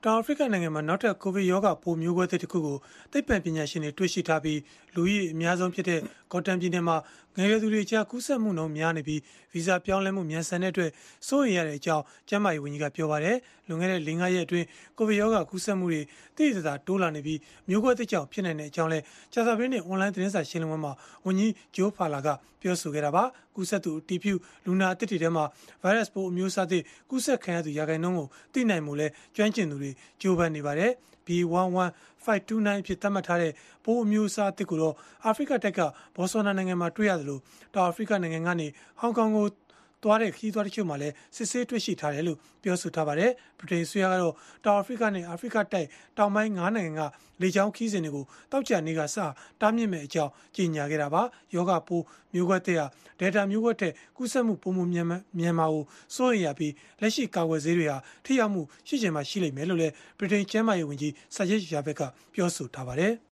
တောင်အာဖရိကနိုင်ငံမှာနောက်ထပ်ကိုဗစ်ရောဂါပိုးမျိုးကွဲသစ်တစ်ခုကိုသိပ္ပံပညာရှင်တွေတွေ့ရှိထားပြီးလူဦးရေအများဆုံးဖြစ်တဲ့ဂေါ်တန်ပြည်နယ်မှာငယ်ရွယ်သူတွေကြားကူးစက်မှုနှုန်းများနေပြီးဗီဇပြောင်းလဲမှုမြန်ဆန်တဲ့အတွက်စိုးရိမ်ရတဲ့အကြောင်းကျန်းမာရေးဝန်ကြီးကပြောပါတယ်။လွန်ခဲ့တဲ့ ၄-၅ ရက်အတွင်းကိုဗစ်ရောဂါကူးစက်မှုတွေသိသိသာသာတိုးလာနေပြီးမျိုးကွဲသစ်ကြောင့်ဖြစ်နိုင်တဲ့အကြောင်းလဲကြာသပတေးနေ့အွန်လိုင်းသတင်းစာရှင်းလင်းပွဲမှာဝန်ကြီးဂျိုးဖာလာကပြောဆိုခဲ့တာပါ။ကူးစက်သူအတည်ပြုလူနာအသစ်တွေထဲမှာဗိုင်းရပ်စ်ပိုးအမျိုးအစားသစ်ကူးစက်ခံရသူရာခိုင်နှုန်းကိုသိနိုင်မှုလဲကျွမ်းကျင်သူတွေကြိုးပမ်းနေပါတယ်။ B11529 အဖြစ်သတ်မှတ်ထားတဲ့ပိုးအမျိုးအစားအသစ်ကိုတော့အာဖရိကတိုက်ကဘော်ဆွာနာနိုင်ငံမှာတွေ့ရသလိုတောင်အာဖရိကနိုင်ငံကနေဟောင်ကောင်ကိုသွားတဲ့ခရီးသွားတချို့မှာလည်းစစ်ဆေးတွေ့ရှိထားတယ်လို့ပြောဆိုထားပါတယ်။ဗြိတိန်အစိုးရကတော့တောင်အာဖရိကနဲ့အာဖရိကတိုက်တောင်ပိုင်း9နိုင်ငံကလေကြောင်းခီးစဉ်တွေကိုတောက်ကြနေကစတားမြစ်မဲ့အကြောင်းကြေညာခဲ့တာပါ။ယောဂပိုးမျိုးကွဲတဲ့ဟာဒယ်တာမျိုးကွဲတဲ့ကူးစက်မှုပုံမှန်မြန်မာကိုစိုးရိမ်ရပြီးလက်ရှိကာကွယ်ဆေးတွေဟာထိရောက်မှုရှိချင်မှရှိလိမ့်မယ်လို့လည်းဗြိတိန်ကျန်းမာရေးဝန်ကြီးဆာဂျစ်ယာဘက်ကပြောဆိုထားပါတယ်။